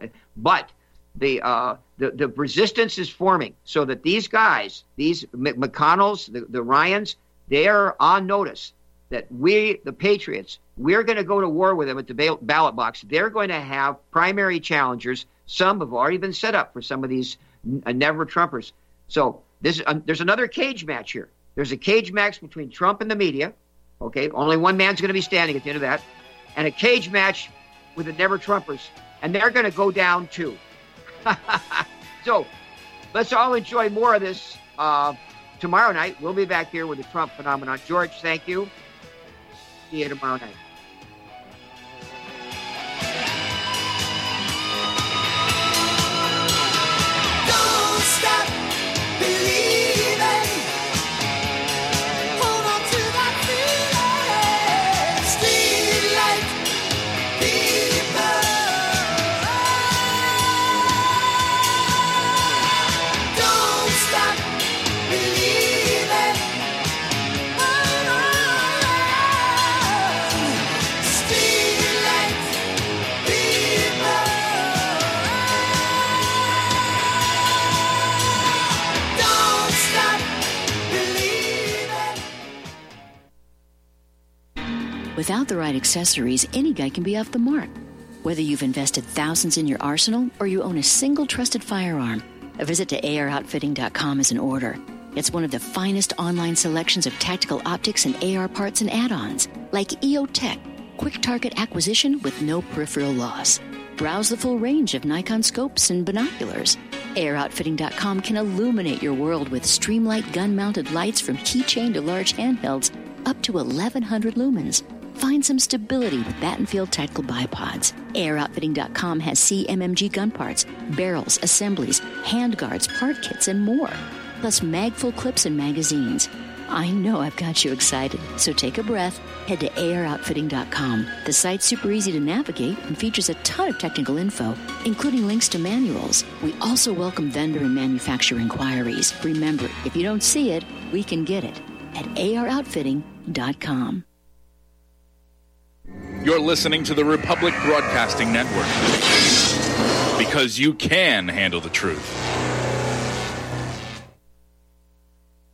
But the, uh, the the resistance is forming so that these guys, these McConnells, the, the Ryans, they are on notice that we, the Patriots, we're going to go to war with them at the ballot box. They're going to have primary challengers. Some have already been set up for some of these never Trumpers. So this, um, there's another cage match here. There's a cage match between Trump and the media. Okay, only one man's going to be standing at the end of that, and a cage match with the never Trumpers, and they're going to go down too. So let's all enjoy more of this uh, tomorrow night. We'll be back here with the Trump phenomenon. George, thank you. See you tomorrow night. Stop believing. Hold on to that feeling. Streetlight people. Don't stop believing. Hold on. Streetlight people. Without the right accessories, any guy can be off the mark. Whether you've invested thousands in your arsenal or you own a single trusted firearm, a visit to A R outfitting dot com is in order. It's one of the finest online selections of tactical optics and A R parts and add-ons, like E O Tech, quick target acquisition with no peripheral loss. Browse the full range of Nikon scopes and binoculars. A R outfitting dot com can illuminate your world with Streamlight gun-mounted lights from keychain to large handhelds up to eleven hundred lumens. Find some stability with Battenfield Tactical Bipods. A R outfitting dot com has C M M G gun parts, barrels, assemblies, handguards, part kits, and more. Plus magful clips and magazines. I know I've got you excited, so take a breath. Head to A R outfitting dot com. The site's super easy to navigate and features a ton of technical info, including links to manuals. We also welcome vendor and manufacturer inquiries. Remember, if you don't see it, we can get it. at a r outfitting dot com. You're listening to the Republic Broadcasting Network, because you can handle the truth.